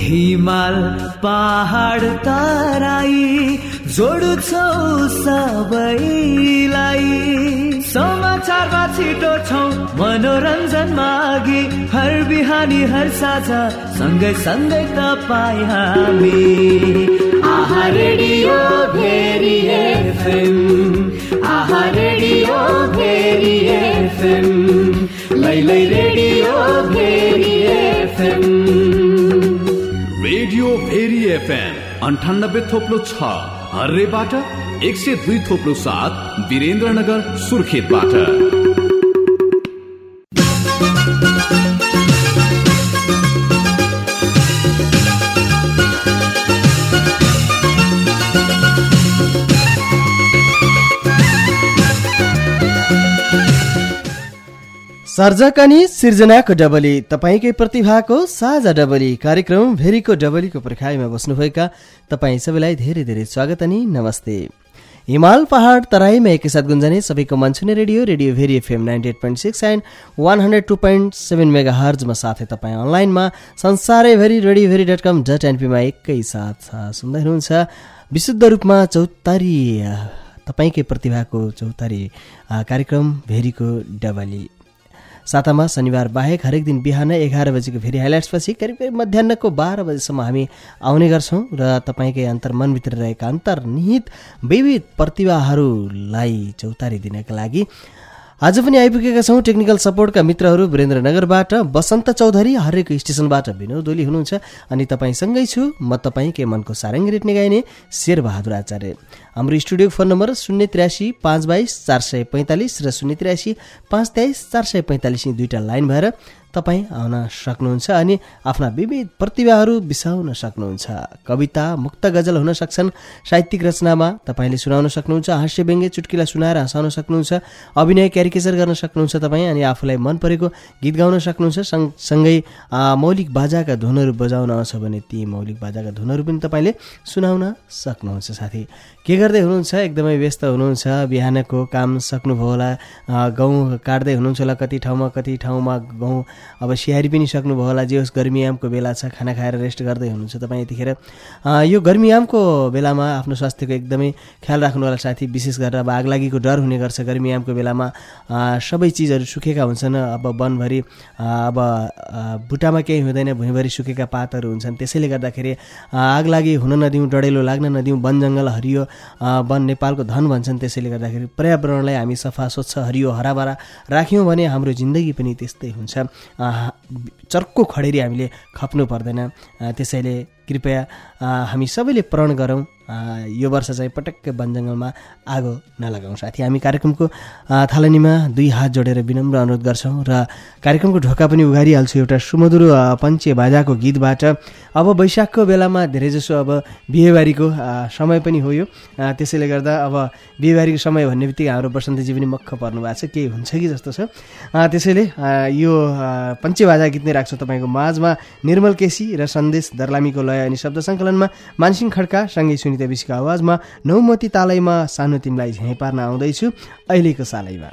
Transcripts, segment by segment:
हिमाल पहाड तराई जोड्छौ सबैलाई। समाचारमा छिटो छौ मनोरञ्जनमा अघि, हर बिहानी हर साझा सँगै सँगै तपाईँ हामी। आहा रेडियो भेरी एफएम, आहा रेडियो भेरी एफएम, लै radio Bheri FM. Radio Bheri FM 98.6 हर्रेबाट, 102.7 वीरेन्द्रनगर सुर्खेतबाट। सर्जक अनि सिर्जनाको डबली, तपाईँकै प्रतिभाको साझा डबली कार्यक्रम भेरीको डबलीको पर्खाइमा बस्नुभएका तपाईँ सबैलाई धेरै धेरै स्वागत अनि नमस्ते। हिमाल पहाड तराईमा एकैसाथ गुन्जने सबैको मन छुने रेडियो भेरी एफएम 98.6 एन्ड 102.7 मेगाहर्जमा, साथै तपाईँ अनलाइनमा संसारैभरि radioveri.com.np मा एकैसाथ सुन्दै हुनुहुन्छ। विशुद्ध रूपमा चौतारी, तपाईँकै प्रतिभाको चौतारी कार्यक्रम भेरीको डबली। सातामा शनिबार बाहेक हरेक दिन बिहान 11 बजेको भेरी हाइलाइट्सपछि करिब मध्याहको 12 बजेसम्म हामी आउने गर्छौँ र तपाईँकै मनभित्र रहेका अन्तर्निहित विविध प्रतिभाहरूलाई चौतारी दिनका लागि आज पनि आइपुगेका छौँ। टेक्निकल सपोर्टका मित्रहरू वीरेन्द्रनगरबाट वसन्त चौधरी, हरेक स्टेसनबाट विनोद ओली हुनुहुन्छ अनि तपाईँसँगै छु म, तपाईँकै मनको सारङ्गी रेट्ने गाइने शेरबहादुर आचार्य। हाम्रो स्टुडियो फोन नम्बर 083 522 445 र 083 523 445 यी दुईटा लाइन भएर तपाईँ आउन सक्नुहुन्छ अनि आफ्ना विविध प्रतिभाहरू बिसाउन सक्नुहुन्छ। कविता, मुक्त गजल हुन सक्छन्, साहित्यिक रचनामा तपाईँले सुनाउन सक्नुहुन्छ, हास्य व्यङ्ग्य चुटकिला सुनाएर हँसाउन सक्नुहुन्छ, अभिनय क्यारिकेचर गर्न सक्नुहुन्छ तपाईँ अनि आफूलाई मन परेको गीत गाउन सक्नुहुन्छ। सँगै मौलिक बाजाका धुनहरू बजाउन आउँछ भने ती मौलिक बाजाका धुनहरू पनि तपाईँले सुनाउन सक्नुहुन्छ। साथी के गर्दै हुनुहुन्छ? एकदमै व्यस्त हुनुहुन्छ, बिहानको काम सक्नुभयो होला, गहुँ काट्दै हुनुहुन्छ होला, कति ठाउँमा गहुँ अब स्याहारी पनि सक्नुभयो होला। जे होस् गर्मीयामको बेला छ, खाना खाएर रेस्ट गर्दै हुनुहुन्छ तपाईँ यतिखेर। यो गर्मीयामको बेलामा आफ्नो स्वास्थ्यको एकदमै ख्याल राख्नु होला साथी। विशेष गरेर अब आगलागीको डर हुने गर्छ गर्मीयामको बेलामा, सबै चिजहरू सुकेका हुन्छन्। अब वनभरि अब बुट्टामा केही हुँदैन, भुइँभरि सुकेका पातहरू हुन्छन्। त्यसैले गर्दाखेरि आगलागी हुन नदिउँ, डढेलो लाग्न नदिउँ। वन जङ्गल हरियो वन नेपालको धन भन्छन्। त्यसैले गर्दाखेरि पर्यावरणलाई हामी सफा स्वच्छ हरियो हराभरा राख्यौँ भने हाम्रो जिन्दगी पनि त्यस्तै हुन्छ। चर्को खडेरी हामीले खप्नु पर्दैन। त्यसैले कृपया हामी सबैले प्रण गरौँ, यो वर्ष चाहिँ पटक्क वन जङ्गलमा आगो नलगाउँ। साथी हामी कार्यक्रमको थालनीमा दुई हात जोडेर विनम्र अनुरोध गर्छौँ र कार्यक्रमको ढोका पनि उघारिहाल्छु एउटा सुमधुर पञ्चे बाजाको गीतबाट। अब वैशाखको बेलामा धेरैजसो अब बिहेबारीको समय पनि हो यो, त्यसैले गर्दा अब बिहेबारीको समय भन्ने बित्तिकै हाम्रो बसन्तजी पनि मक्ख पर्नु भएको छ, केही हुन्छ कि जस्तो छ। त्यसैले यो पञ्चे बाजा गीत नै राख्छौँ तपाईँको माझमा। निर्मल केसी र सन्देश दर्लामीको लय अनि शब्द सङ्कलनमा मानसिंह खड्का सँगै सुनिता बिसीको आवाजमा नौमती तालैमा सानो तिमीलाई झैँ पार्न आउँदैछु अहिलेको सालैमा।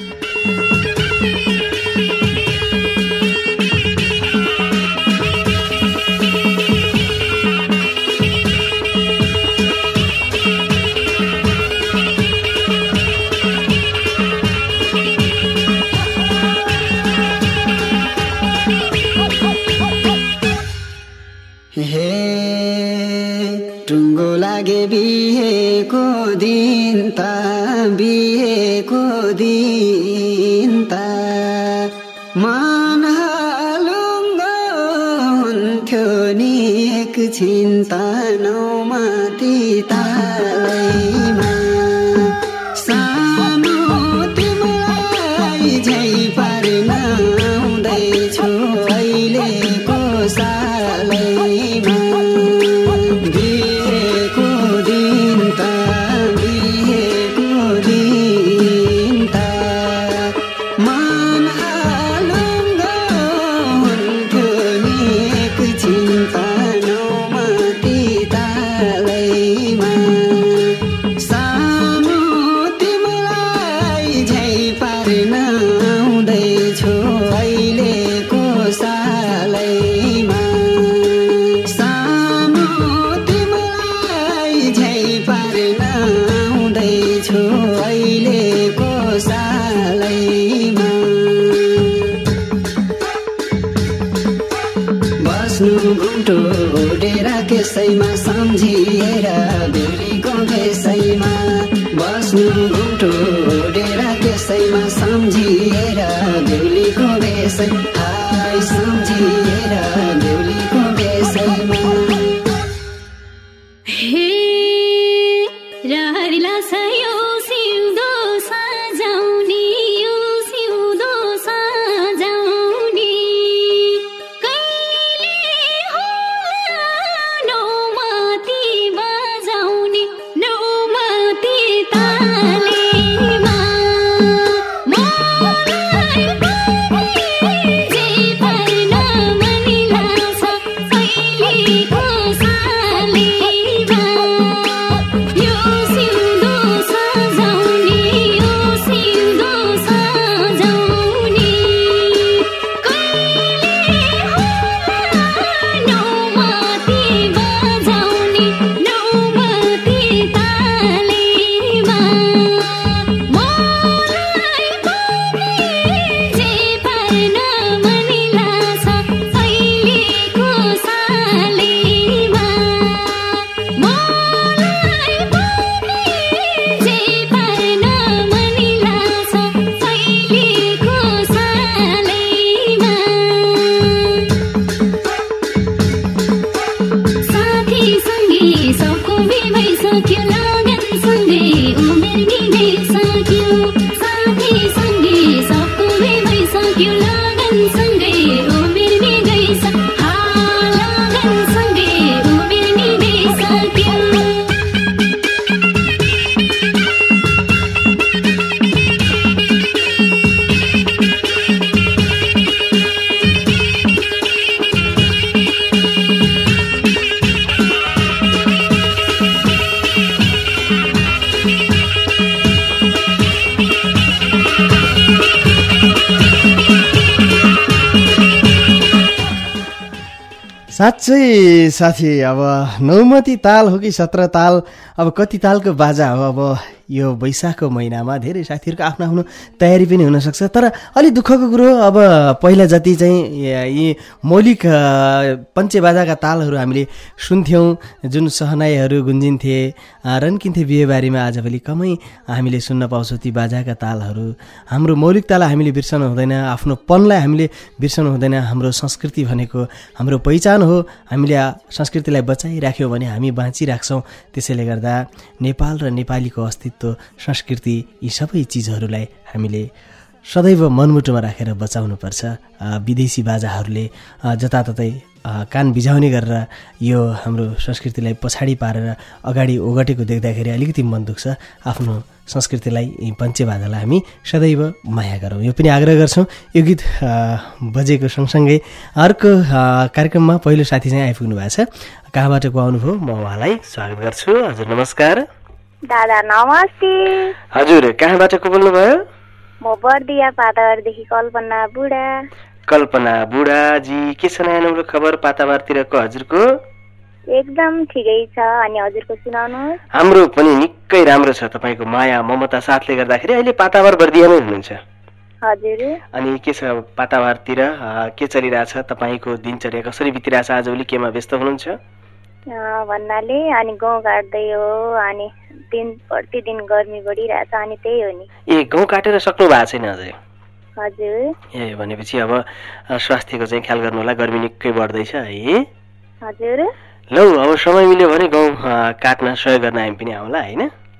टुङ्गो लागे बिहेको दिन त, बिहेको दिन त मन हालुङ्गो हुन्थ्यो नि एकछिन त नौमती तालैमा। सानो तिमीलाई झै पार्न आउँदैछु अहिलेको सालैमा। बस्नु घुम्टो डेरा त्यसैमा सम्झिएर बेहुलीको बेसैमा बस्नु घुम्टो डेरा त्यसैमा सम्झिएर बेहुलीको बेसै हाय सम्झिएर बेहुलीको बेसैमा हे राहरीला सयो सिउँदो सजाउने यो सिउँदो सजाउने कहिले होला नौमती बजाउने नौमती तालेमा मलाई पनि जे पर्न मनी लाग्छ कहिलेको सालेमा यो सिउँदो सजाउने यो सिउँदो सजाउने कहिले होला नौमती बजाउने नौमती तालेमा मलाई पनि जे पर्न मनी लाग्छ कहिलेको सालेमा मलाई पनि जे पर्न मनी लाग्छ कहिलेको सालेमा साथी सँगै सबको भइसक्यो लगन सँगै उमेर निभइसक्यो साथी सँगै सबको भइसक्यो लगन सँगै उमेर निभइसक्यो लगन सँगै उमेर निभइसक्यो साँच्चै साथी अब नौमती ताल हो कि 17 ताल अब कति तालको बाजा हो अब यो वैशाखको महिनामा धेरै साथीहरूको आफ्नो आफ्नो तयारी पनि हुनसक्छ तर अलि दुःखको कुरो अब पहिला जति चाहिँ यी मौलिक पञ्चेबाजाका तालहरू हामीले सुन्थ्यौँ जुन सहनाईहरू गुन्जिन्थे रन्किन्थे बिहेबारीमा आजभोलि कमै हामीले सुन्न पाउँछौँ ती बाजाका तालहरू हाम्रो मौलिकतालाई हामीले बिर्सनु हुँदैन आफ्नो पनलाई हामीले बिर्सनु हुँदैन हाम्रो संस्कृति भनेको हाम्रो पहिचान हो हामीले संस्कृतिलाई बचाइराख्यौँ भने हामी बाँचिराख्छौँ त्यसैले गर्दा नेपाल र नेपालीको अस्तित्व संस्कृति यी सबै चिजहरूलाई हामीले सदैव मनमुटुमा राखेर बचाउनुपर्छ विदेशी बाजाहरूले जताततै कान बिझाउने गरेर यो हाम्रो संस्कृतिलाई पछाडि पारेर अगाडि ओगटेको देख्दाखेरि अलिकति मन दुख्छ आफ्नो संस्कृतिलाई यी पञ्चेबाजालाई हामी सदैव माया गरौँ यो पनि आग्रह गर्छौँ यो गीत बजेको सँगसँगै अर्को कार्यक्रममा पहिलो साथी चाहिँ आइपुग्नु भएको छ कहाँबाट को आउनुभयो म उहाँलाई स्वागत गर्छु हजुर नमस्कार दादा नमस्ते हजुर कहाँबाट को बोल्नुभयो म बर्दिया पातावारदेखि कल्पना बुढाजी के छ नयाँ नौलो खबर पातावारतिरको हजुरको एकदम ठिकै छ अनि हजुरको सुनाउनुहोस् हाम्रो पनि निकै राम्रो छ तपाईँको माया ममता साथले गर्दाखेरि अहिले पातावार बर्दियामै हुनुहुन्छ हजुर अनि के छ पातावारतिर के चलिरहेछ तपाईँको दिनचर्या कसरी बितिरहेछ आजभोलि केमा व्यस्त हुनुहुन्छ भन्नाले अनि गाउँ काट्दै हो अनि दिन प्रतिदिन गर्मी बढिरहेछ अनि त्यही हो नि ए गाउँ काटेर सक्नु भएको छैन अझै हजुर ए भनेपछि अब स्वास्थ्यको चाहिँ ख्याल गर्नु होला गर्मी निकै बढ्दैछ है हजुर लौ अब समय मिल्यो भने गाउँ काट्न सहयोग गर्न हामी पनि आउँला होइन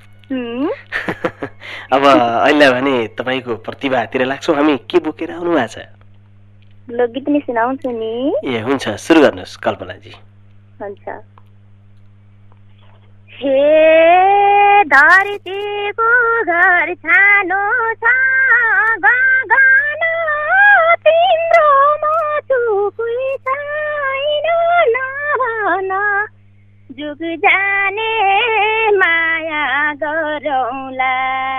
अब अहिले भने तपाईँको प्रतिभातिर लाग्छौँ हामी के बोकेर आउनु भएको छ लोकगीत नि सुनाउँछु नि ए हुन्छ सुरु गर्नुहोस् कल्पनाजी हुन्छ हे धरतीको घर छानो छ गगन तिम्रो मुटुकै छैन नभन जुग जाने माया गरौँला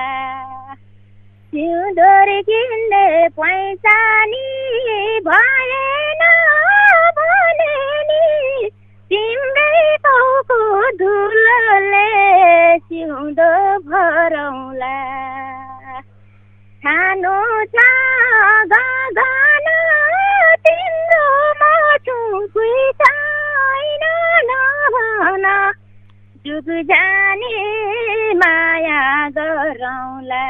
सिउँदोर किन्ने पैसानी भएन भने नि तिम्रै टाउको धुलोले सिउँदो भरौँला छानो छ गगन तिम्रो मुटुकै जुग जाने माया गरौँला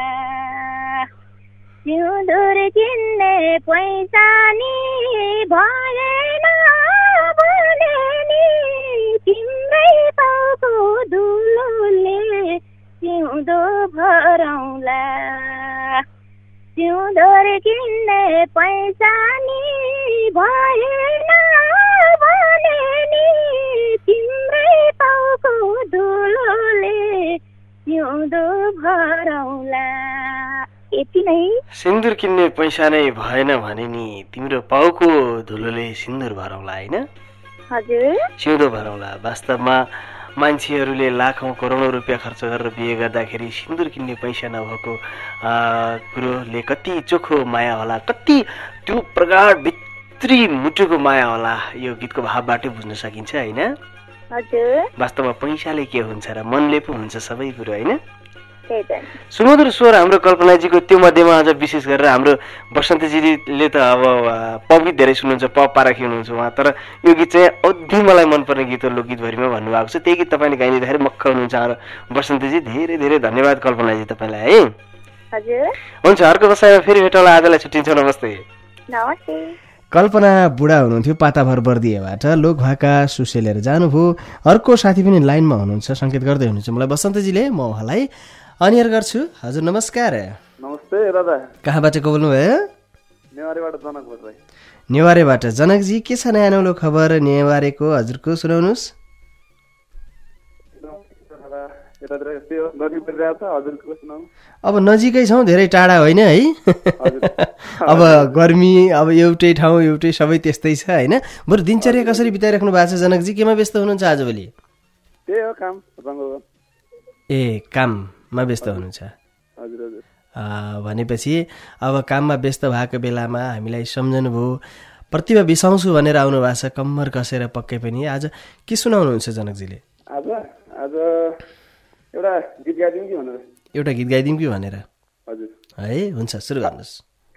सिउँदुर किन्ने पैसा नि भएन भने नि तिम्रै पाउको धुलोले सिउँदो भरौँला सिउँदुर किन्ने पैसा नि भएन भने नि तिम्रै पाउको धुलोले सिउँदो भरौँला। यति नै। सिन्दुर किन्ने पैसा नै भएन भने नि तिम्रो पाउको धुलोले सिन्दुर भरौँला होइन? हजुर। सिउँदो भरौँला। वास्तवमा मान्छेहरूले लाखौँ करोडौँ रुपियाँ खर्च गरेर बिहे गर्दाखेरि सिन्दुर किन्ने पैसा नभएको कुरोले कति चोखो माया होला, कति त्यो प्रगाढ भित्री मुटुको माया होला, यो गीतको भावबाटै बुझ्न सकिन्छ होइन? हजुर। वास्तवमा पैसाले के हुन्छ र मनले पो हुन्छ सबै कुरो होइन? सुमधुर स्वर हाम्रो कल्पनाजीको त्यो मध्येमा अझ विशेष गरेर हाम्रो बसन्तजीले त अब पप गीत धेरै सुन्नुहुन्छ, पप पाराखी हुनुहुन्छ उहाँ, तर यो गीत चाहिँ अति मलाई मनपर्ने गीत हो लोकगीतभरिमा भन्नुभएको छ। त्यही गीत तपाईँले गाइदिँदाखेरि मक्ख हुनुहुन्छ हाम्रो बसन्तजी। धेरै धेरै धन्यवाद कल्पनाजी तपाईँलाई है। हजुर। हुन्छ, अर्को बसाइमा फेरि भेटौँला। आजलाई छुट्टिन्छौँ। नमस्ते। नमस्ते। कल्पना बुढा हुनुहुन्थ्यो पाताभर बर्दिएबाट, लोक भाका सुसेलेर जानुभयो। अर्को साथी पनि लाइनमा हुनुहुन्छ, सङ्केत गर्दै हुनुहुन्छ मलाई बसन्तजीले, म उहाँलाई अनियर गर्छु। हजुर नमस्कार। नमस्ते दादा। कहाँबाट को बोल्नुभयो? नेवारेबाट जनक बोल्दै। नेवारेबाट जनकजी, के छ नयाँ नौलो खबर नेवारेको हजुरको सुनाउनुहोस्। अब नजिकै छौँ, धेरै टाढा होइन है। अब गर्मी, अब एउटै ठाउँ एउटै सबै त्यस्तै छ होइन? बरु दिनचर्या कसरी बिताइराख्नु भएको छ जनकजी? केमा व्यस्त हुनुहुन्छ आजभोलि? त्यही हो काम। ए, काममा व्यस्त हुनुहुन्छ भनेपछि अब काममा व्यस्त भएको बेलामा हामीलाई सम्झनुभयो, प्रतिभा बिसाउँछु भनेर आउनु भएको छ कम्मर कसेर पक्कै पनि। आज के सुनाउनुहुन्छ जनकजीले? एउटा गीत गाइदिउँ कि भनेर है? हुन्छ, सुरु गर्नुहोस्।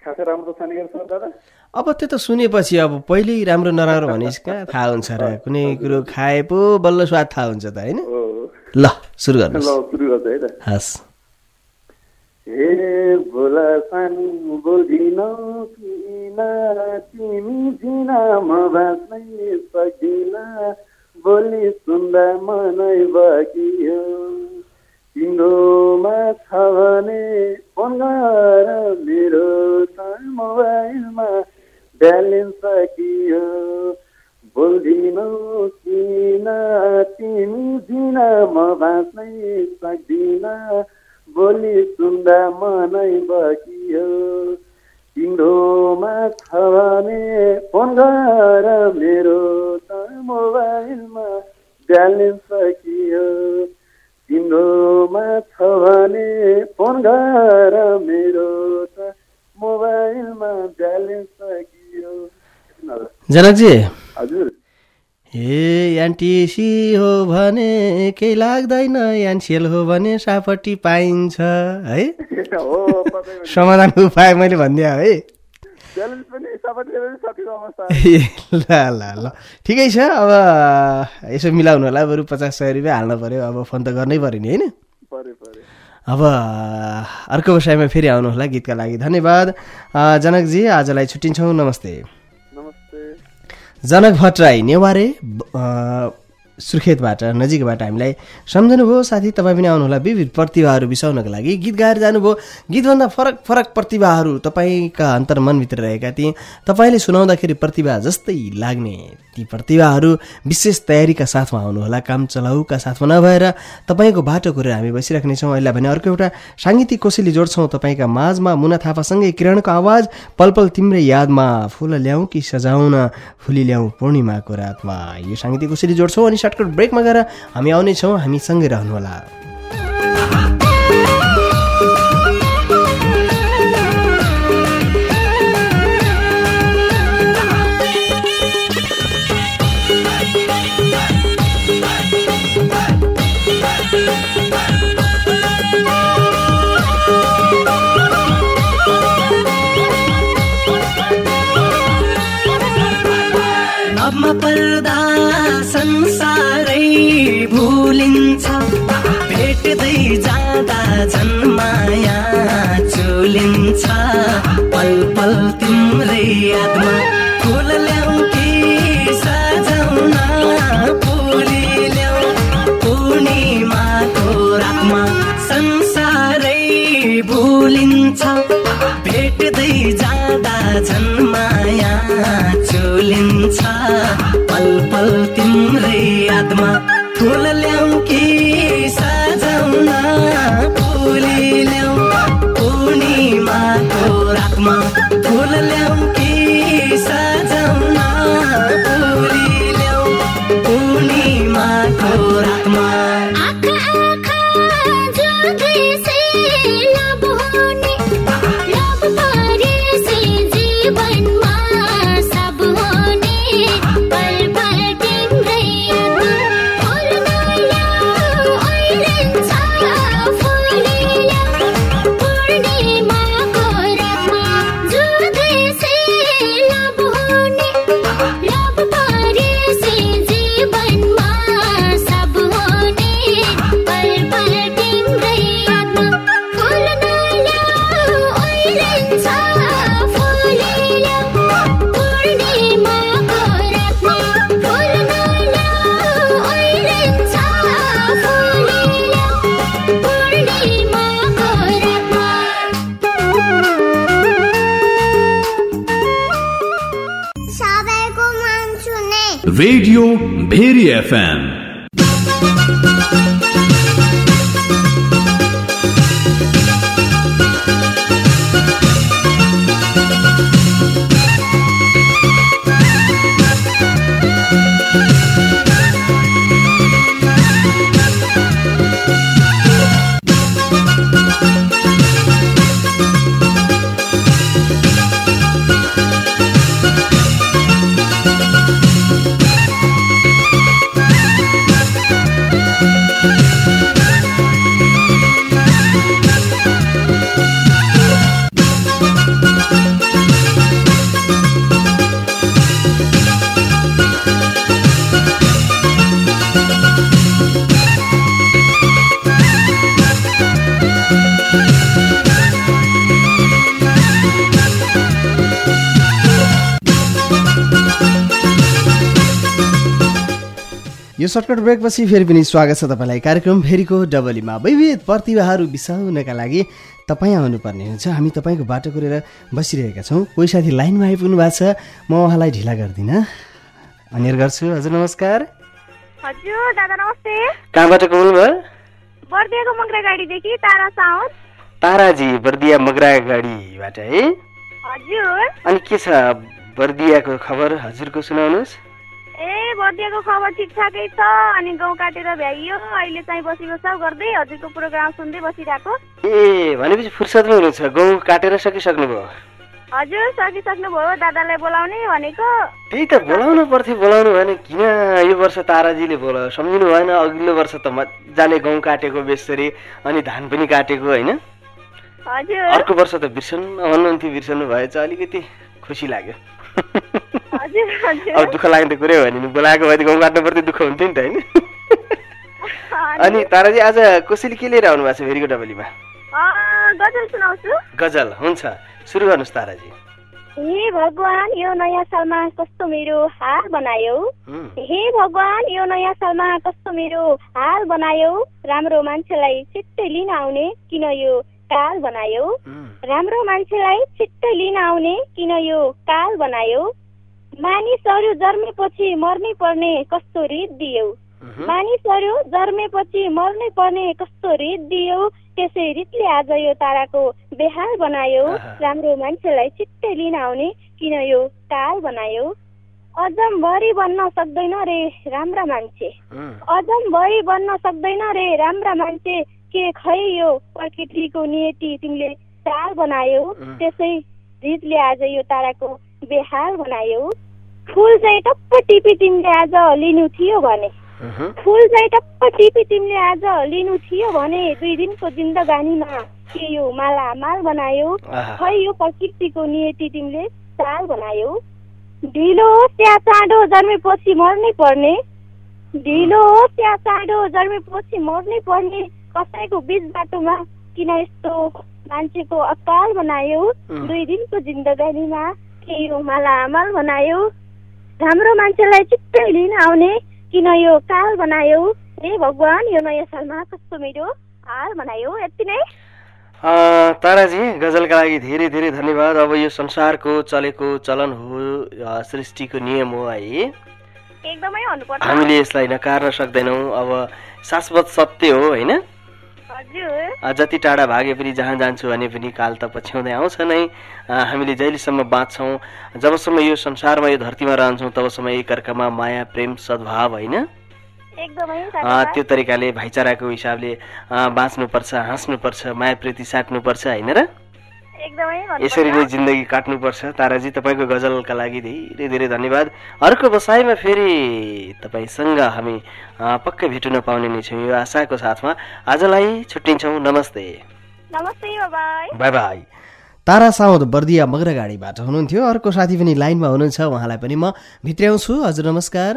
अब त्यो त सुनेपछि अब पहिल्यै राम्रो नराम्रो भनेपछि कहाँ थाहा हुन्छ र? कुनै कुरो खाए पो बल्ल स्वाद थाहा हुन्छ त होइन? ल सुरु गर्नुहोस्। हस्। हे भोला सानो बोल्दिनौ किन तिमी बिना म बाँच्नै सकिन, बोली सुन्दा मनै बगियो, तिम्रोमा छ भने फोन गर, मेरो त मोबाइलमा ब्यालेन्स सकियो, बोल्दिनौ किन तिमी बिना म बाँच्नै सक्दिन, बोली सुन्दा मनै बगियो, तिम्रोमा छ भने फोन गर, मेरो त मोबाइलमा ब्यालेन्स सकियो, तिम्रोमा छ भने फोन गर, मेरो त मोबाइलमा ब्यालेन्स सकियो। जनकजी। हजुर। ए एनटिसी हो भने केही लाग्दैन, एनसिएल हो भने सापट्टि पाइन्छ है? समाधानको उपाय मैले भनिदिएँ है। ल ल ल ठिकै छ। अब यसो मिलाउनु होला, बरु 50-100 रुपियाँ हाल्नु पर्यो। अब फोन त गर्नै पर्यो नि होइन? अब अर्को विषयमा फेरि आउनु होला गीतका लागि। धन्यवाद जनकजी, आजलाई छुट्टिन्छौँ। नमस्ते। जनक भट्टराई नेवारे सुर्खेतबाट नजिकबाट हामीलाई सम्झनुभयो। साथी तपाईँ पनि आउनुहोला विविध प्रतिभाहरू बिसाउनको लागि। गीत गाएर जानुभयो। गीतभन्दा फरक फरक प्रतिभाहरू तपाईँका अन्तर्मनभित्र रहेका थिए। तपाईँले सुनाउँदाखेरि प्रतिभा जस्तै लाग्ने ती प्रतिभाहरू विशेष तयारीका साथमा आउनुहोला, काम चलाउका साथमा नभएर तपाईँको बाटो कुरेर हामी बसिराख्नेछौँ। अहिले भने अर्को एउटा साङ्गीतिक कोसेली जोड्छौँ तपाईँका माझमा। मुना थापासँगै किरणको आवाज, पल पल तिम्रै यादमा, फुल ल्याउँ कि सजाउन फुली ल्याउँ पूर्णिमाको रातमा। यो साङ्गीतिक कोसेली जोड्छौँ अनि सर्टकट ब्रेकमा गएर हामी आउनेछौँ। हामी सँगै रहनुहोला। लभमा पर्दा संसारै भुलिन्छ भेट्दै जाँदा झन् माया चुलिन्छ पल पल तिम्रै यादमा फुल ल्याउ कि सजाउन फुली ल्याउ पूर्णिमाको रातमा संसारै भुलिन्छ भेट्दै जाँदा झन् माया चुलिन्छ पल पल तिम्रै यादमा फुल ल्याउ कि सजाउन फुली ल्याउ पूर्णिमाको रातमा फुल ल्याउ कि सजाउन फुली ल्याउ पूर्णिमाको रातमा रेडियो भेरी एफएम। यो सर्टकट ब्रेकपछि फेरि पनि स्वागत छ तपाईँलाई कार्यक्रम भेरीको डबलीमा। विविध प्रतिभाहरू बिसाउनका लागि तपाईँ आउनुपर्ने हुन्छ। हामी तपाईँको बाटो कुरेर बसिरहेका छौँ। कोही साथी लाइनमा आइपुग्नु भएको छ, म उहाँलाई ढिला गर्दिनँ, अनियर गर्छु। हजुर नमस्कार। हजुर दादा नमस्ते। कहाँबाट बोल्नुभयो? बर्दियाको मगरा गाडीदेखि तारा साउद। ताराजी बर्दिया मगरा गाडीबाट है? हजुर। अनि के छ बर्दियाको खबर हजुरको सुनाउनुहोस्। ए बर्दियाको खबर ठिकठाकै छ। अनि गाउँ काटेर भ्याइयो, अहिले चाहिँ बसी बसाउ गर्दै हजुरको प्रोग्राम सुन्दै बसिरहेको। ए भनेपछि फुर्सदमै हुनुहुन्छ, गाउँ काटेर सकिसक्नुभयो? हजुर सकिसक्नुभयो, दादालाई बोलाउने भनेको। त्यही त बोलाउनु पर्थ्यो, बोलाउनु भएन किन? यो वर्ष ताराजीले बोलायो, सम्झिनु भएन? अघिल्लो वर्ष त मजाले गाउँ काटेको बेसरी अनि धान पनि काटेको होइन? हजुर। अर्को वर्ष त बिर्सनु भन्नुहुन्थ्यो, बिर्सनु भएछ, अलिकति खुसी लाग्यो। अब दुःख लाग्ने कुरै हो नि, बोलाएको भए गाउँ काट्नु पर्थ्यो, दुःख हुन्थ्यो नि त होइन? अनि ताराजी आज कसैले के लिएर आउनु भएको छ भेरीको डबलीमा? गजल सुनाउँछु। गजल हुन्छ, सुरु गर्नुहोस् ताराजी। हे भगवान यो नयाँ सालमा कस्तो मेरो हाल बनायो, हे भगवान यो नयाँ सालमा कस्तो मेरो हाल बनायो, राम्रो मान्छेलाई छिट्टै लिन आउने किन यो काल बनायो, राम्रो मान्छेलाई छिट्टै लिन आउने किन यो काल बनायो, मानिसहरू जन्मेपछि मर्नै पर्ने कस्तो रित दियौ, मानिसहरू जन्मेपछि मर्नै पर्ने कस्तो रित दियौ, त्यसै रितले आज यो ताराको बेहाल बनायो, राम्रो मान्छेलाई छिट्टै लिन आउने किन यो काल बनायो, अजमभरि बन्न सक्दैन रे राम्रा मान्छे, अजमभरि बन्न सक्दैन रे राम्रा मान्छे, के खै यो प्रकृतिको नियति तिमीले चाल बनायो, त्यसै रितले आज यो ताराको बेहाल बनायो, फुल चाहिँ टप्प टिपी तिमीले आज लिनु थियो भने, फुल चाहिँ टप्प टिपी तिमीले आज लिनु थियो भने, 2 दिनको जिन्दगानीमा के यो माला माल बनायो, खै यो प्रकृतिको नियति तिमीले चाल बनायो, ढिलो होस् या चाँडो जन्मेपछि मर्नै पर्ने, ढिलो होस् या चाँडो जन्मेपछि मर्नै पर्ने, कसैको बीच बाटोमा किन यस्तो मान्छेको अकाल बनायो, 2 दिनको जिन्दगानीमा केही हो मालामाल बनायो, राम्रो मान्छेलाई चित्तै लिन आउने किन यो काल बनायो, हे भगवान यो नयाँ सालमा कस्तो मेरो हाल बनायो। यति नै। ताराजी गजलका लागि धेरै धेरै धन्यवाद। अब यो संसारको चलेको चलन हो, सृष्टिको नियम हो है, एकदमै हुनुपर्छ, हामीले यसलाई नकार्न सक्दैनौँ। अब शाश्वत सत्य हो होइन। हजुर जति टाढा भागे पनि जहाँ जान्छु भने पनि काल त पछ्याउँदै आउँछ नै। हामीले जहिलेसम्म बाँच्छौँ, जबसम्म यो संसारमा यो धरतीमा रहन्छौँ तबसम्म एकअर्कामा माया प्रेम सद्भाव होइन त्यो तरिकाले भाइचाराको हिसाबले बाँच्नुपर्छ, हाँस्नुपर्छ, माया प्रीति साट्नुपर्छ होइन र। यसरी नै जिन्दगी काट्नुपर्छ। ताराजी तपाईँको गजलका लागि धेरै धेरै धन्यवाद। अर्को बसाइमा फेरि तपाईँसँग हामी पक्कै भेट्न पाउने नै छौँ यो आशाको साथमा। आजलाई छुट्टिन्छौँ। नमस्ते। Bye bye. तारा साउद बर्दिया मगरगाडीबाट हुनुहुन्थ्यो। अर्को साथी पनि लाइनमा हुनुहुन्छ, उहाँलाई पनि म भित्र्याउँछु। हजुर नमस्कार।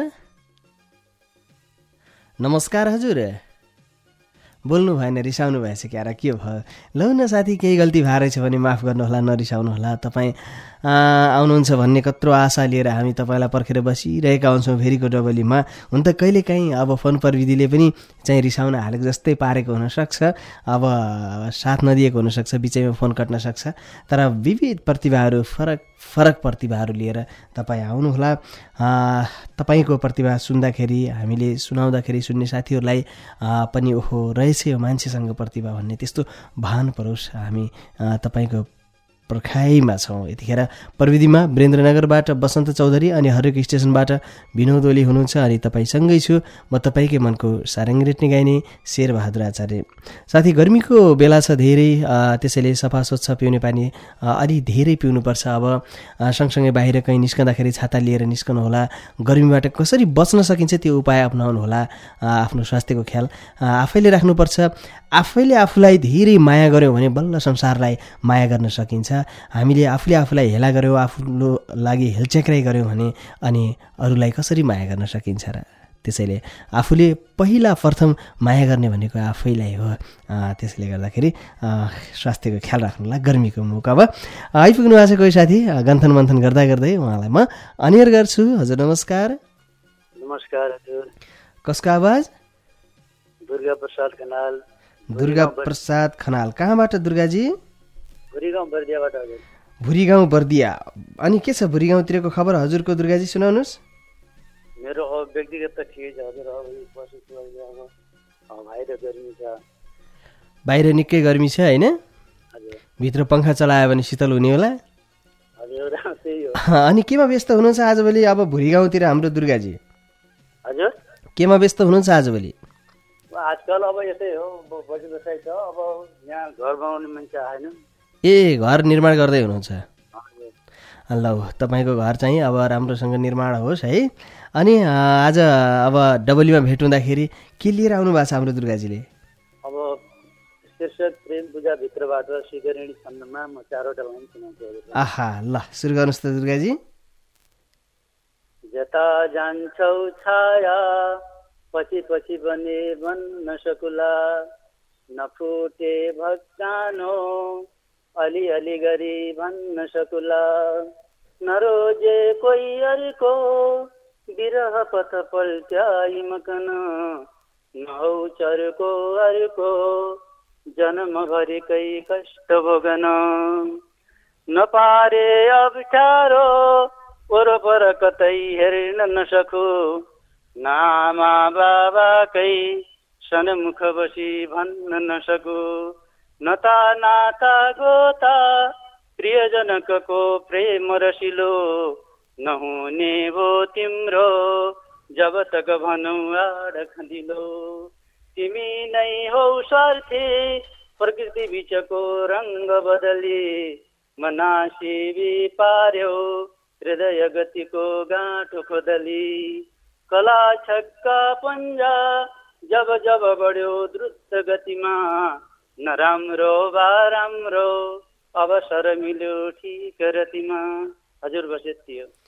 नमस्कार हजुर। बोल्नु भएन, रिसाउनु भएछ क्यारा, के भयो? लौ न साथी, केही गल्ती भएर रहेछ भने माफ गर्नुहोला, नरिसाउनुहोला। तपाईँ आउनुहुन्छ भन्ने कत्रो आशा लिएर हामी तपाईँलाई पर्खेर बसिरहेका हुन्छौँ भेरीको डबलीमा। हुन त कहिलेकाहीँ अब फोन प्रविधिले पनि चाहिँ रिसाउन हालेको जस्तै पारेको हुनसक्छ, अब साथ नदिएको हुनसक्छ, बिचैमा फोन कट्न सक्छ। तर विविध प्रतिभाहरू, फरक फरक प्रतिभाहरू लिएर तपाईँ आउनुहोला। तपाईँको प्रतिभा सुन्दाखेरि, हामीले सुनाउँदाखेरि सुन्ने साथीहरूलाई पनि ओहो रहेछ यो मान्छेसँग प्रतिभा भन्ने त्यस्तो भान परोस्। हामी तपाईँको पर्खाइमा छौँ। यतिखेर प्रविधिमा वीरेन्द्रनगरबाट बसन्त चौधरी अनि हरेक स्टेसनबाट विनोद ओली हुनुहुन्छ अनि तपाईँसँगै छु म, तपाईँकै मनको सारङ्ग रेट्ने गाइने शेरबहादुर आचार्य। साथी, गर्मीको बेला छ धेरै, त्यसैले सफा स्वच्छ पिउने पानी अलि धेरै पिउनुपर्छ। अब सँगसँगै बाहिर कहीँ निस्कँदाखेरि छाता लिएर निस्कनु होला। गर्मीबाट कसरी बच्न सकिन्छ त्यो उपाय अपनाउनु होला। आफ्नो स्वास्थ्यको ख्याल आफैले राख्नुपर्छ। आफैले आफूलाई धेरै माया गऱ्यौँ भने बल्ल संसारलाई माया गर्न सकिन्छ। हामीले आफूले आफूलाई हेला गऱ्यौँ, आफ्नो लागि हेलचेक्राइ गऱ्यौँ भने अनि अरूलाई कसरी माया गर्न सकिन्छ र। त्यसैले आफूले पहिला प्रथम माया गर्ने भनेको आफैलाई हो। त्यसैले गर्दाखेरि स्वास्थ्यको ख्याल राख्नुलाई गर्मीको मौका अब आइपुग्नु भएको छ कोही साथी। गन्थन मन्थन गर्दा गर्दै उहाँलाई म अनियर गर्छु। हजुर नमस्कार। नमस्कार हजुर। कसको आवाज? दुर्गा प्रसाद खनाल। दुर्गा प्रसाद खनाल, कहाँबाट दुर्गाजी? भुरीगाउँ बर्दियाबाट हजुर। भुरीगाउँ बर्दिया। अनि के छ भुरीगाउँतिरको खबर हजुरको दुर्गाजी, सुनाउनुहोस्। मेरो व्यक्तिगत त ठिकै छ हजुर। अब बाहिर गर्मी छ, बाहिर निकै गर्मी छ होइन? भित्र पङ्खा चलायो भने शीतल हुने होला। अनि केमा व्यस्त हुनुहुन्छ आजभोलि अब भुरीगाउँतिर हाम्रो दुर्गाजी? हजुर केमा व्यस्त हुनुहुन्छ आजभोलि? आजकल अब यसै हो, बसी बसाइ छ। अब यहाँ घर बनाउने मान्छे आएन। ए, घर निर्माण गर्दै हुनुहुन्छ? ल, तपाईँको घर चाहिँ अब राम्रोसँग निर्माण होस् है। अनि आज अब डबलीमा भेट हुँदाखेरि के लिएर आउनु भएको छ हाम्रो दुर्गाजीले? अब शीर्षक प्रेम पूजा भित्रबाट सिगरेणी छन्दमा म 4वटा लाइन सुनाउँछु। आहा, ल सुरु गर्नुहोस् त दुर्गाजी। जता जान्छौ छाया पछि पछि बने भन्न सकुला, नफुटे भक्कानो अलि अलि गरी भन्न सकुला, नरोजे कोही अर्को बिरह पथ पल्ट्याई मकन, नहौ चर्को अर्को जन्मभरिकै कष्ट भोगन, नपारे अप्ठ्यारो वरपर कतै हेर्न नसकु, नामा बाबाकै सन्मुख बसी भन्न नसकु, नता नाता गोता प्रियजनकको प्रेम रसिलो, नहुने भो तिम्रो जब तक भनौ आड खँदिलो, तिमी नै हौ स्वार्थी प्रकृति बीचको रङ्ग बदली, मनासी पार्यौ हृदय गतिको गाँठो खोदली, कला छक्का पन्जा जब जब बढ्यो द्रुत गतिमा, नराम्रो वा राम्रो अवसर मिल्यो ठिक रतिमा। हजुर बस यति हो।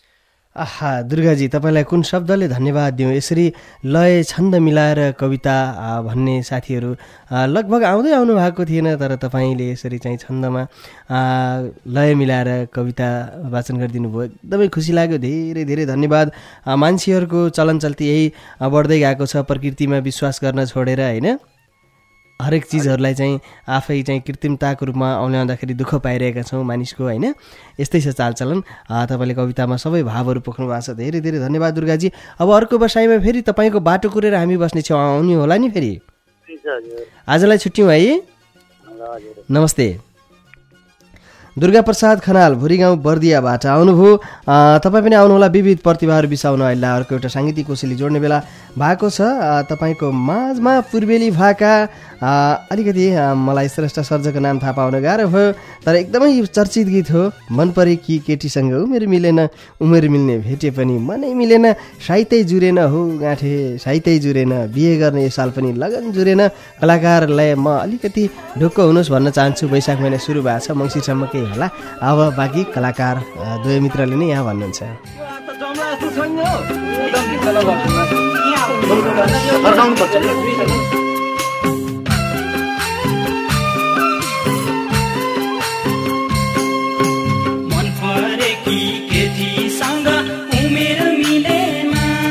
आहा दुर्गाजी तपाईँलाई कुन शब्दले धन्यवाद दिउँ। यसरी लय छन्द मिलाएर कविता भन्ने साथीहरू लगभग आउँदै आउनु भएको थिएन, तर तपाईँले यसरी चाहिँ छन्दमा लय मिलाएर कविता वाचन गरिदिनु भयो, एकदमै खुसी लाग्यो। धेरै धेरै धन्यवाद। मान्छेहरूको चलन चल्ती यही बढ्दै गएको छ, प्रकृतिमा विश्वास गर्न छोडेर होइन, हरेक चिजहरूलाई चाहिँ आफै चाहिँ कृत्रिमताको रूपमा आउँदाखेरि दुःख पाइरहेका छौँ मानिसको होइन, यस्तै छ चालचलन। तपाईँले कवितामा सबै भावहरू पोख्नु भएको छ, धेरै धेरै धन्यवाद दुर्गाजी। अब अर्को बसाइमा फेरि तपाईँको बाटो कुरेर हामी बस्नेछौँ, आउने होला नि फेरि। आजलाई छुट्यौँ है, नमस्ते। दुर्गा प्रसाद खनाल भुरीगाउँ बर्दियाबाट आउनुभयो। तपाईँ पनि आउनुहोला, विविध प्रतिभाहरू बिसाउन अहिले अर्को एउटा साङ्गीतिक कोसेली जोड्ने बेला भएको छ। तपाईँको माझमा पूर्वेली भाका अलिकति मलाई श्रेष्ठ सर्जकको नाम थाहा पाउन गाह्रो भयो, तर एकदमै चर्चित गीत हो। मन परे कि केटीसँग उमेर मिलेन, उमेर मिल्ने भेटे पनि मनै मिलेन, साहित्यै जुरेन हो गाँठे साहित्यै जुरेन, बिहे गर्ने यो साल पनि लगन जुरेन। कलाकारलाई म अलिकति ढुक्क हुनुहोस् भन्न चाहन्छु, वैशाख महिना सुरु भएको छ, मङ्सिरसम्मकै होला। अब बाँकी कलाकार दुवै मित्रले नै यहाँ भन्नुहुन्छ। मन परे कि केटीसँग उमेर मिलेन,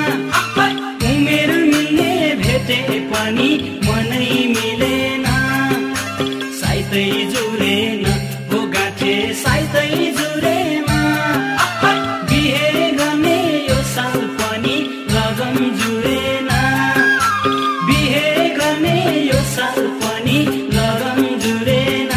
उमेर मिल्ने भेटे पनि मनै मिलेन, साहित्यै जुरेन हो गाँठे साहित्यै जुरेन, बिहे गर्ने यो साल पनि लगन जुरेन, बिहे गर्ने यो साल पनि लगन जुरेन।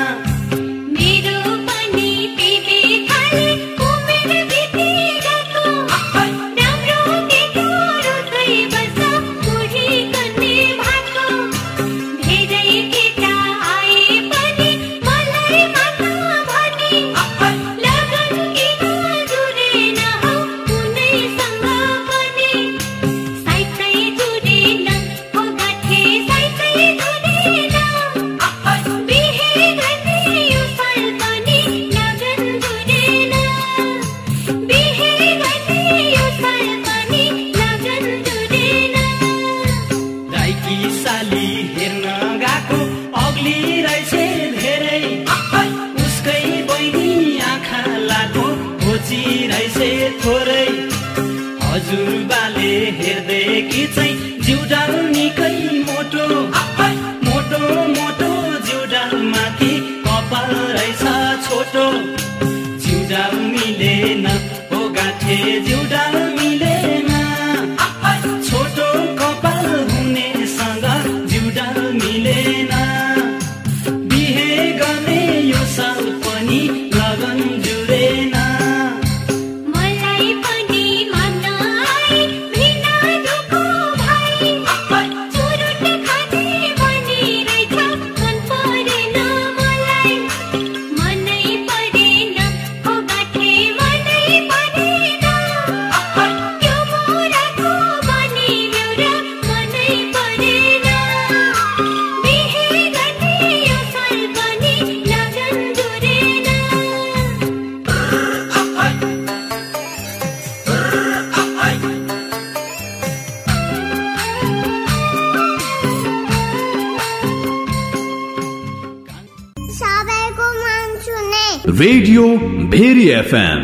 मेरो पनि पिबी खाली उमेर बितिरहेको, राम्रो देखो रोदै बस्छ बुढी कन्ने भएको, धेरै केटा आए पनि मलाई मात्र भने, लगन किन जुरेन हौ कुनैसँग पनि, साहित्यै जुरेन हो गाँठे साहित्यै जुरेन, बिहे गर्ने यो साल पनि लगन जुरेन, बिहे गर्ने यो साल पनि लगन जुरेन। दाइकी साली हेर्न गएको अग्ली रहेछ धेरै, उसकै बहिनी आँखा लाको खोची रहेछ थोरै, हजुरबाले हेर्दै चाहिँ जिउडाल निकै मोटो, मोटो मोटो जिउडाल माथि कपाल रहेछ छोटो, जिउडाल मिलेन हो गाँठे जिउडाल मिलेन, छोटो कपाल हुनेसँग जिउडाल मिलेन, बिहे गर्ने यो साल पनि लगन जुरेन। मलाई पनि मान्न आए बिना दुःखो भाइ, चुरुट खाने भनिरहेछ मन परेन मलाई, मनै परेन हो गाँठे मनै परेन, त्यो मोराको बनिल्यो र मनै परेन, बिहे गर्ने यो साल पनि लगन जुरेन। सबैको मन सुने रेडियो भेरी एफएम।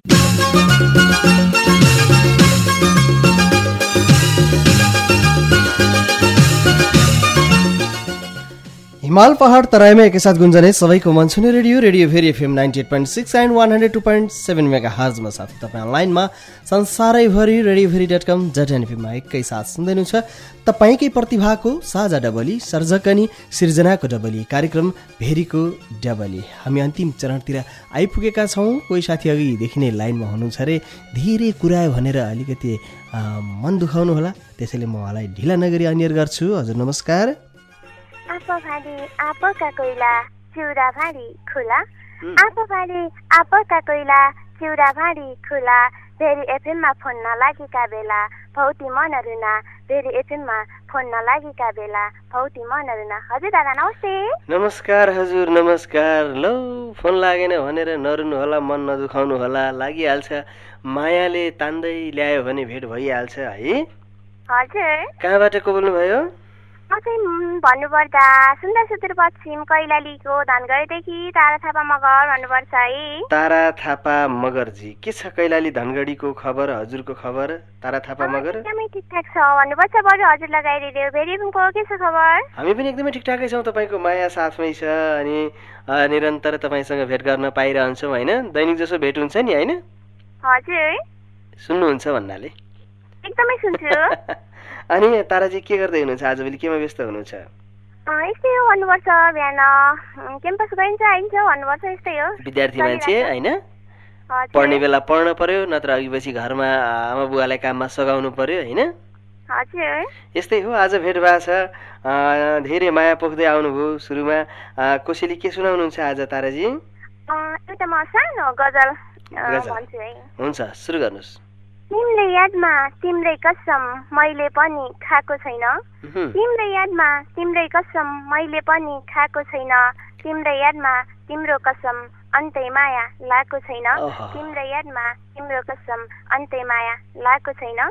हिमाल पहाड तराईमा एकैसाथ गुन्जने सबैको मन छुने रेडियो भेरी एफएम 98.6 एन्ड 102.7 मेगाहर्जमा साथ तपाईँ अनलाइनमा संसारैभरि radioveri.com.npमा एकैसाथ सुन्दै छ। तपाईँकै प्रतिभाको साझा डबली, सर्जकनी सिर्जनाको डबली, कार्यक्रम भेरीको डबली। हामी अन्तिम चरणतिर आइपुगेका छौँ। कोही साथी अघिदेखि नै लाइनमा हुनुहुन्छ अरे, धेरै कुरा भनेर अलिकति मन दुखाउनु होला, त्यसैले म उहाँलाई ढिला नगरी अनियर गर्छु। हजुर नमस्कार। आफा भारी आपका कोइला चिउरा भारी खुला, आफा भारी आपका कोइला चिउरा भारी खुला, भेरी एफएममा फोन नलागेका बेला भौती मनरुना फेरि एचएनमा फोन नलागेका बेला भौती मनरुना। हजुर दादा नमस्ते। नमस्कार हजुर नमस्कार। लौ फोन लागेन भनेर नरुनु होला, मन नदुखाउनु होला, लागिहाल्छ। मायाले तान्दै ल्यायो भने भेट भइहाल्छ है। हजुर कहाँबाट को बोल्नुभयो? म चाहिँ भन्नुपर्दा सुन्दर सुदूरपश्चिम कैलालीको धनगढीदेखि तारा थापा मगर भन्नुपर्छ है। तारा थापा मगरजी, के छ कैलाली धनगढीको खबर, हजुरको खबर? तारा थापा मगर एकदमै ठिकठाक छ भन्नुपर्छ। बरु हजुर लगाइदियो भेरिएबनको के छ खबर? हामी पनि एकदमै ठिकठाकै छौँ। तपाईँको माया साथमै छ अनि निरन्तर तपाईँसँग भेट गर्न पाइरहन्छौँ होइन? दैनिक जसो भेट हुन्छ नि होइन? हजुर सुन्नुहुन्छ भन्नाले एकदमै सुन्छु। अनि ताराजी के गर्दै हुनुहुन्छ आजभोलि, केमा व्यस्त हुनुहुन्छ? यस्तै हो भन्नुपर्छ, बिहान क्याम्पस गइन्छ आइन्छ भन्नुपर्छ, यस्तै हो। विद्यार्थी मान्छे होइन, पढ्ने बेला पढ्न पर्यो, नत्र अघि पछि घरमा आमा बुवालाई काममा सघाउनु पर्यो होइन? हजुर यस्तै हो। आज भेट भएको छ, धेरै माया पोख्दै आउनुभयो। सुरुमा कसैले के सुनाउनुहुन्छ आज ताराजी? एउटा म सानो गजल भन्छु है। हुन्छ सुरु गर्नुहोस्। तिम्रो यादमा तिम्रै कसम मैले पनि खाएको छैन, तिम्रो यादमा तिम्रै कसम मैले पनि खाएको छैन, तिम्रो यादमा तिम्रो कसम अन्तै माया लागेको छैन, तिम्रो यादमा तिम्रो कसम अन्तै माया लागेको छैन।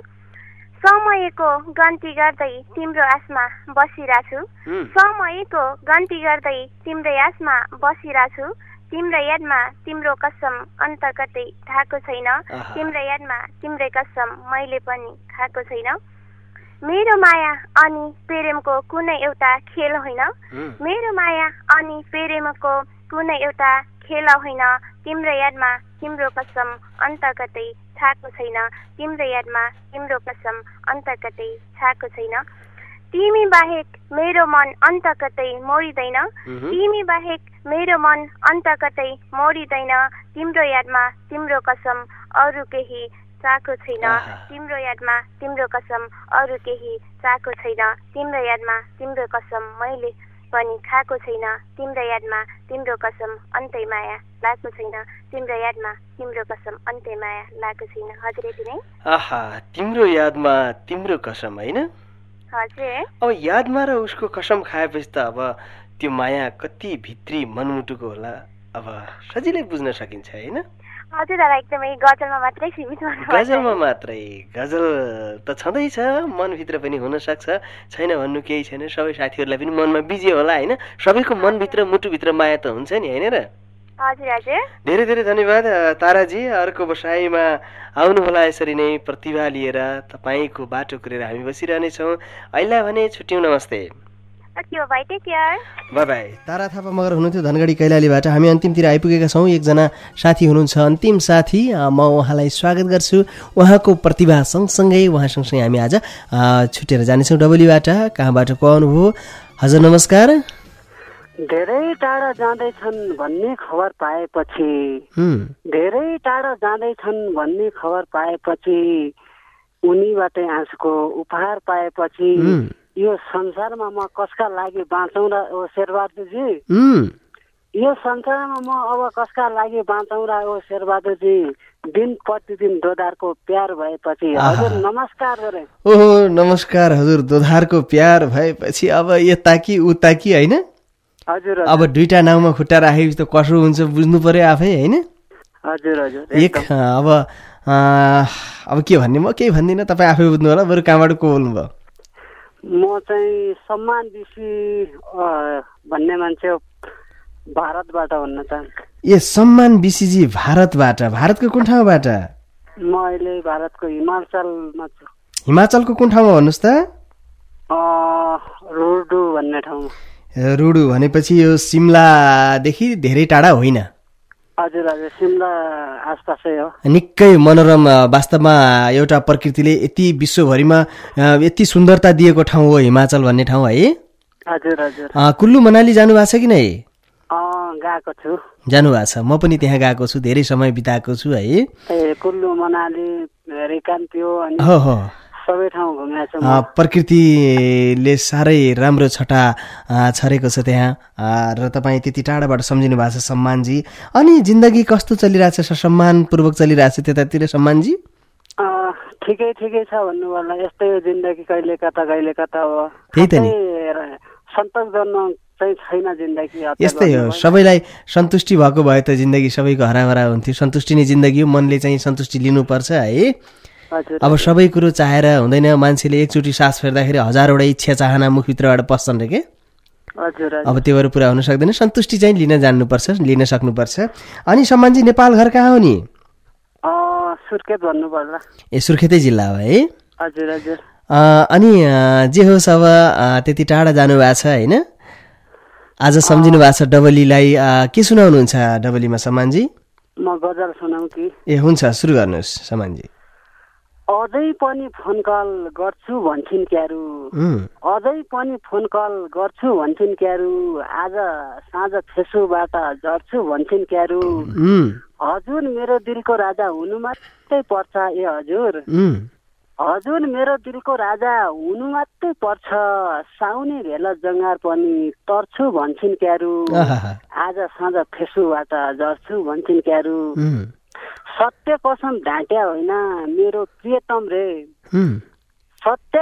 समयको गन्ती गर्दै तिम्रो आसमा बसिरहेछु, समयको गन्ती गर्दै तिम्रै आसमा बसिरहेछु, तिम्रो यादमा तिम्रो कसम अन्त कतै थाको छैन, तिम्रो यादमा तिम्रै कसम मैले पनि खाएको छैन। मेरो माया अनि प्रेमको कुनै एउटा खेल होइन, मेरो माया अनि प्रेमको कुनै एउटा खेल होइन, तिम्रो यादमा तिम्रो कसम अन्त कतै थाको छैन, तिम्रो यादमा तिम्रो कसम अन्त कतै थाको छैन। तिमी बाहेक मेरो मन अन्त कतै मोडिँदैन, तिमी बाहेक मेरो मन अन्त कतै मोडिँदैन, तिम्रो यादमा तिम्रो कसम अरू केही चाहेको छैन, तिम्रो यादमा तिम्रो कसम अरू केही चाहेको छैन, तिम्रो यादमा तिम्रो कसम मैले पनि खाएको छैन, तिम्रो यादमा तिम्रो कसम अन्तै माया लागेको छैन, तिम्रो यादमा तिम्रो कसम अन्तै माया लागेको छैन। हजुर यति नै। आहा, तिम्रो यादमा तिम्रो कसम होइन? हजुर। अब यादमा र उसको कसम खाएपछि त अब त्यो माया कति भित्री मनमुटुको होला, अब सजिलै बुझ्न सकिन्छ होइन? हजुर दादा एकदमै गजलमा मात्रै सीमित हुनुहुन्छ। गजलमा मात्रै, गजल त छँदैछ, मनभित्र पनि हुनसक्छ, छैन भन्नु केही छैन। सबै साथीहरूलाई पनि मनमा बिजे होला होइन? सबैको मनभित्र मुटुभित्र माया त हुन्छ नि होइन र? हजुर हजुर। धेरै धेरै धन्यवाद ताराजी। अर्को बसाइमा आउनुहोला यसरी नै प्रतिभा लिएर, तपाईँको बाटो कुरेर हामी बसिरहनेछौँ। अहिले भने छुट्यौँ, नमस्ते। Bye bye. तारा थापा मगर हुनुहुन्थ्यो धनगढी कैलालीबाट। हामी अन्तिमतिर आइपुगेका छौँ। एकजना साथी हुनुहुन्छ, अन्तिम साथी, म उहाँलाई स्वागत गर्छु। उहाँको प्रतिभा सँगसँगै उहाँ सँगसँगै हामी आज छुटेर जानेछौँ डबलीबाट। कहाँबाट को आउनुभयो? हजुर नमस्कार। धेरै टाढा जाँदैछन् भन्ने खबर पाएपछि, धेरै टाढा जाँदैछन् भन्ने खबर पाएपछि, उनीबाटै आँसुको उपहार पाएपछि, यो संसारमा म कसका लागि बाँचौँ र ओ शेरबहादुरजी, यो संसारमा म अब कसका लागि बाँचौँ र ओ शेरबहादुरजी, दिन प्रतिदिन दोधारको प्यार भएपछि। हजुर नमस्कार गरे। ओहो नमस्कार हजुर। दोधारको प्यार भएपछि अब यता कि उता कि होइन? हजुर। अब दुईटा नाउँमा खुट्टा राखेपछि त कसो हुन्छ बुझ्नु पर्यो आफै होइन? हजुर हजुर। एक अब के भन्ने, म केही भन्दिनँ, तपाईँ आफै बुझ्नु होला। बरु कहाँबाट को बोल्नुभयो? म चाहिँ सम्मान विषी भन्ने मान्छे भारतबाट भन्न चाहन्छु। ए सम्मान विषीजी भारतबाट? भारतको कुन ठाउँबाट? म अहिले भारतको हिमाचलमा छु। हिमाचलको कुन ठाउँमा भन्नुहोस् त? रुडु भन्ने ठाउँमा। रुडु भनेपछि यो सिमलादेखि धेरै टाढा होइन? हजुर हजुर, सिमला आसपासै हो। निकै मनोरम, वास्तवमा एउटा प्रकृतिले यति विश्वभरिमा यति सुन्दरता दिएको ठाउँ हो हिमाचल भन्ने ठाउँ है? हजुर हजुर। कुल्लू मनाली जानु भएको छ कि नै? गएको छु। जानु भएको छ? म पनि त्यहाँ गएको छु, धेरै समय बिताएको छु है। ए कुल्लू मनाली रिकान्तियो अनि हो हो सबै ठाउँ घुमेको छु। प्रकृतिले साह्रै राम्रो छटा छरेको छ त्यहाँ र तपाईँ त्यति टाढाबाट सम्झिनु भएको छ सम्मानजी। अनि जिन्दगी कस्तो चलिरहेछ? सम्मानपूर्वक चलिरहेछ त्यतातिर सम्मानजी? ठिकै छ भन्नु होला। यस्तै हो जिन्दगी, कहिले कता हो। त्यही त नि, सन्तोष गर्न चाहिँ छैन जिन्दगी। यस्तै हो, सबैलाई सन्तुष्टि भएको भए त जिन्दगी सबैको हराभरा हुन्थ्यो। सन्तुष्टि नै जिन्दगी हो, मनले चाहिँ सन्तुष्टि लिनुपर्छ है। अब सबै कुरो चाहेर हुँदैन, मान्छेले एकचोटि सास फेर्दाखेरि हजारवटा इच्छा चाहना मुखभित्रबाट पस्छन् रे के। अब त्योहरू पुरा हुन सक्दैन, सन्तुष्टि चाहिँ लिन जान्नुपर्छ, लिन सक्नुपर्छ। अनि सम्मानजी नेपाल घर कहाँ हो नि? सुर्खेत भन्नु पर्ला। सुर्खेतै जिल्ला हो है? हजुर। अनि जे होस्, अब त्यति टाढा जानु भएको छ होइन, आज सम्झिनु भएको छ डबलीलाई। के सुनाउनुहुन्छ डबलीमा सम्मानजी? म गजल सुनाऊ कि? हुन्छ, सुरु गर्नुहोस् सम्मानजी। अझै पनि फोन कल गर्छु भन्छन् क्यारू, अझै पनि फोन कल गर्छु भन्छन् क्यारू, आज साँझ फेसुबाट झर्छु भन्छन् क्यारू, हजुर मेरो दिलको राजा हुनु मात्रै पर्छ ए हजुर, हजुर मेरो दिलको राजा हुनु मात्रै पर्छ, साउने भेला जङ्गार पनि तर्छु भन्छन् क्यारू, आज साँझ फेसुबाट झर्छु भन्छन् क्यारू, सत्य कसम ढाँट्या होइन मेरो प्रियतम रे, सत्य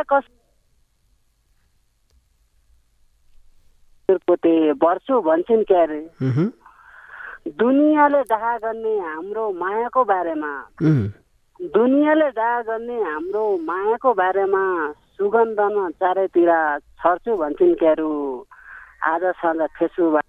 कसम पोते बर्छु भन्छन् क्यारे, दुनियाँले डाहा गर्ने हाम्रो मायाको बारेमा, दुनियाँले डाहा गर्ने हाम्रो मायाको बारेमा, सुगन्ध न चारैतिर छर्छु भन्छन् क्यारू, आज साँझ फेसुबाट।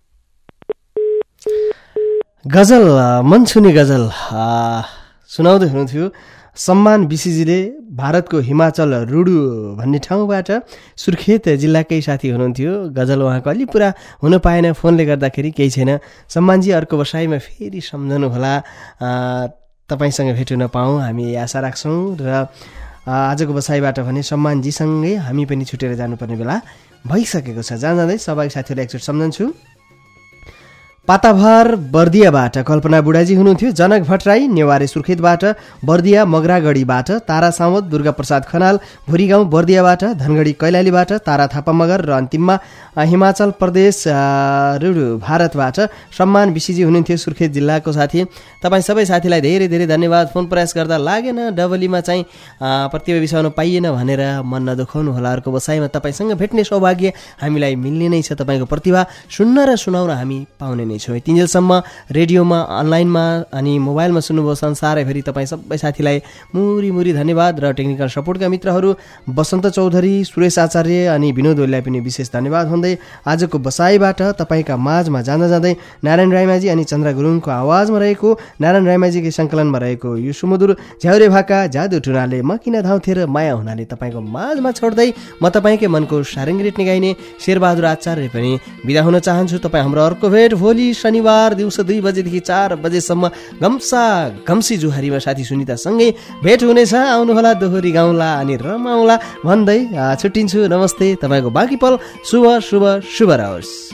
गजल, मन छुने गजल सुनाउँदै हुनुहुन्थ्यो सम्मान विशीजीले। भारतको हिमाचल रुडु भन्ने ठाउँबाट सुर्खेत जिल्लाकै साथी हुनुहुन्थ्यो। गजल उहाँको अलि पुरा हुन पाएन, फोनले गर्दाखेरि केही छैन। सम्मानजी अर्को बसाइमा फेरि सम्झनु होला, तपाईँसँग भेट हुन पाऊँ हामी आशा राख्छौँ। र आजको बसाइबाट भने सम्मानजीसँगै हामी पनि छुटेर जानुपर्ने बेला भइसकेको छ। जाँदै सहभागी साथीहरूलाई एकचोटि सम्झन्छु। पाताभर बर्दियाबाट कल्पना बुढाजी हुनुहुन्थ्यो, जनक भट्टराई नेवारे सुर्खेतबाट, बर्दिया मगरागढीबाट तारा सावत, दुर्गा प्रसाद खनाल भुरीगाउँ बर्दियाबाट, धनगढी कैलालीबाट तारा थापा मगर, र अन्तिममा हिमाचल प्रदेश रुडु भारतबाट सम्मान विशीजी हुनुहुन्थ्यो सुर्खेत जिल्लाको साथी। तपाईँ सबै साथीलाई धेरै धेरै धन्यवाद। फोन प्रयास गर्दा लागेन, डबलीमा चाहिँ प्रतिभा बिसाउन पाइएन भनेर मन नदुखाउनु होला। अर्को बसाइमा तपाईँसँग भेट्ने सौभाग्य हामीलाई मिल्ने नै छ। तपाईँको प्रतिभा सुन्न र सुनाउन हामी पाउने नै छौँ। तिन्जेलसम्म रेडियोमा, अनलाइनमा अनि मोबाइलमा सुन्नुभयो संसारैभरि तपाईँ सबै साथीलाई मुरी मुरी धन्यवाद। र टेक्निकल सपोर्टका मित्रहरू बसन्त चौधरी, सुरेश आचार्य अनि विनोद ओलीलाई पनि विशेष धन्यवाद हुँदै आजको बसाइबाट तपाईँका माझमा जाँदा जाँदै नारायण राईमाझी अनि चन्द्र गुरुङको आवाजमा रहेको, नारायण राईमाझीकै सङ्कलनमा रहेको यो सुमधुर झ्याउरे भाका जादु टुनाले म किन धाउँथे र माया हुनाले तपाईँको माझमा छोड्दै म तपाईँकै मनको सारङ्गी रेट्ने गाइने शेरबहादुर आचार्य पनि बिदा हुन चाहन्छु। तपाईँ हाम्रो अर्को भेट भोलि शनिबार दिउँसो 2 बजेदेखि 4 बजेसम्म घम्सा घम्सी जुहारीमा साथी सुनितासँगै भेट हुनेछ। आउनुहोला, दोहोरी गाउँला अनि रमाउला भन्दै छुट्टिन्छु। नमस्ते। तपाईँको बाँकी पल शुभ शुभ शुभ रहोस्।